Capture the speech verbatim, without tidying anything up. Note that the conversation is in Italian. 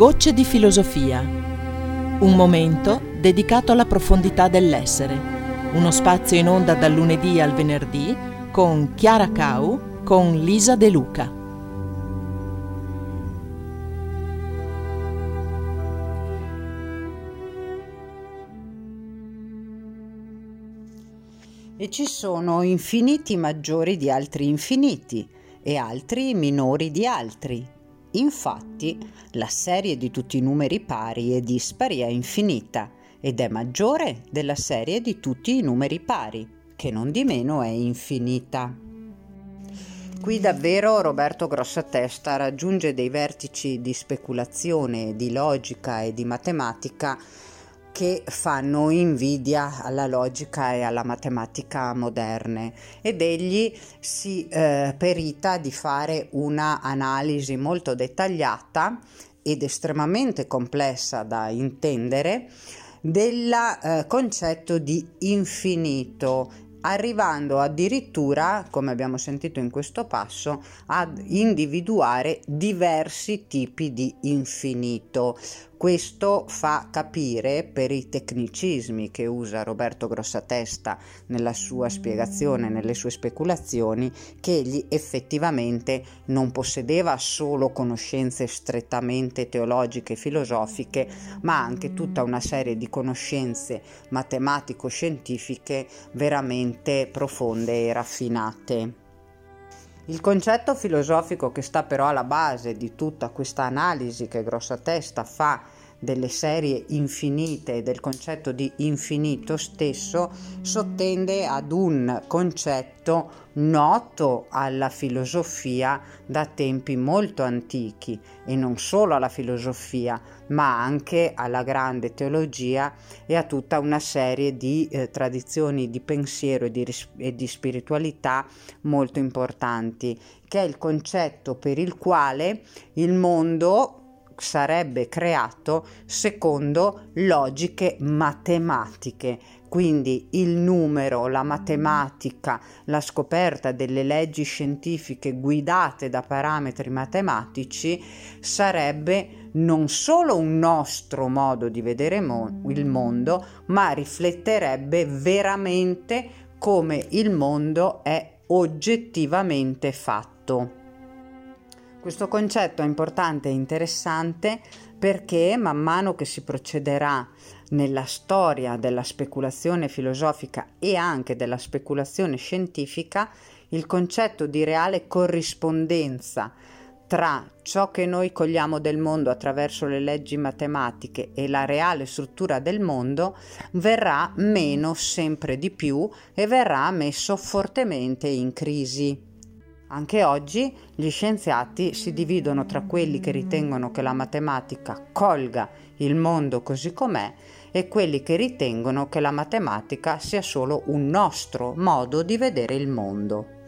Gocce di filosofia. Un momento dedicato alla profondità dell'essere. Uno spazio in onda dal lunedì al venerdì con Chiara Cau, con Lisa De Luca. E ci sono infiniti maggiori di altri infiniti e altri minori di altri. Infatti, la serie di tutti i numeri pari e dispari è infinita ed è maggiore della serie di tutti i numeri pari, che non di meno è infinita. Qui davvero Roberto Grossatesta raggiunge dei vertici di speculazione, di logica e di matematica che fanno invidia alla logica e alla matematica moderne, ed egli si eh, perita di fare una analisi molto dettagliata ed estremamente complessa da intendere del eh, concetto di infinito, arrivando addirittura, come abbiamo sentito in questo passo, ad individuare diversi tipi di infinito. Questo fa capire, per i tecnicismi che usa Roberto Grossatesta nella sua spiegazione, nelle sue speculazioni, che egli effettivamente non possedeva solo conoscenze strettamente teologiche e filosofiche, ma anche tutta una serie di conoscenze matematico-scientifiche veramente profonde e raffinate. Il concetto filosofico che sta però alla base di tutta questa analisi che Grossatesta fa delle serie infinite e del concetto di infinito stesso sottende ad un concetto noto alla filosofia da tempi molto antichi, e non solo alla filosofia ma anche alla grande teologia e a tutta una serie di eh, tradizioni di pensiero e di, ris- e di spiritualità molto importanti, che è il concetto per il quale il mondo sarebbe creato secondo logiche matematiche. Quindi il numero, la matematica, la scoperta delle leggi scientifiche guidate da parametri matematici sarebbe non solo un nostro modo di vedere mo- il mondo, ma rifletterebbe veramente come il mondo è oggettivamente fatto. Questo concetto è importante e interessante perché man mano che si procederà nella storia della speculazione filosofica e anche della speculazione scientifica, il concetto di reale corrispondenza tra ciò che noi cogliamo del mondo attraverso le leggi matematiche e la reale struttura del mondo verrà meno sempre di più e verrà messo fortemente in crisi. Anche oggi gli scienziati si dividono tra quelli che ritengono che la matematica colga il mondo così com'è e quelli che ritengono che la matematica sia solo un nostro modo di vedere il mondo.